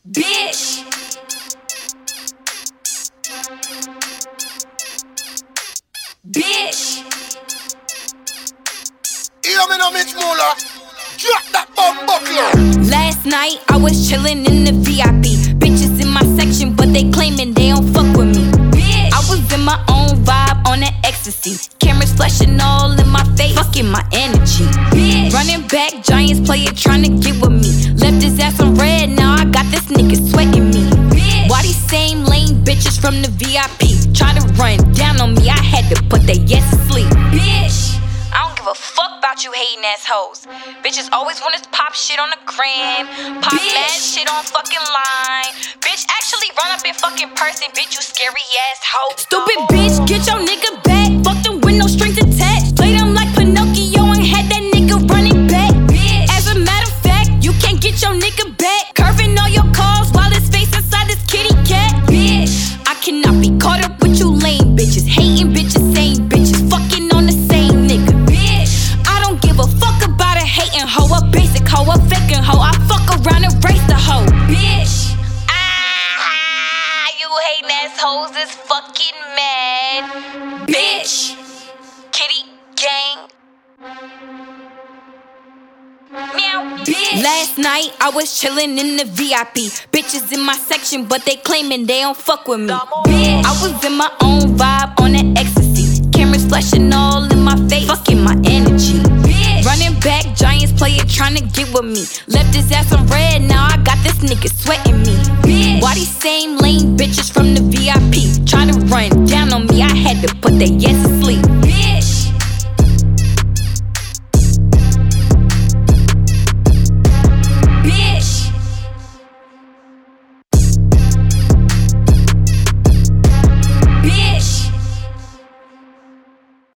Bitch. Bitch. Hear me now, Mitch Muller. Drop that bomb buckler. Last night I was chillin' in the VIP. Bitches in my section, but they claimin' they don't fuck with me. Bitch. I was in my own vibe on that ecstasy. Cameras flashing all in my face, fucking my energy. Bitch. Running back, Giants player tryna get with me. Left his ass on red, now I got this nigga sweating me. Bitch. Why these same lame bitches from the VIP try to run down on me? I had to put their ass to sleep. Bitch. I don't give a fuck about you hating assholes. Bitches always wanna pop shit on the gram, pop mad shit on fucking line. Bitch, actually run up in fucking person, bitch, you scary ass hoe. Stupid bitch, get your nigga back. Fuck them with no strings attached. Played him like Pinocchio and had that nigga running back. Bitch. As a matter of fact, you can't get your nigga back. Curving all your calls while his face inside this kitty cat. Bitch, I cannot be caught up with you lame bitches, hating bitches, same bitches, fucking on the same nigga. Give a fuck about a hating hoe, a basic hoe, a faking hoe. I fuck around and race the hoe, bitch. You hating assholes is fucking mad, bitch. Kitty gang. Meow, bitch. Last night I was chillin' in the VIP. Bitches in my section, but they claimin' they don't fuck with me. Bitch. I was in my own vibe on that ecstasy. Cameras flashing all in my face, fucking my energy. Bitch. Running back, Giants player tryna get with me. Left his ass on red, now I got this nigga sweating me. Bitch. Why these same lame bitches from the VIP try to run down on me? I had to put their ass to sleep.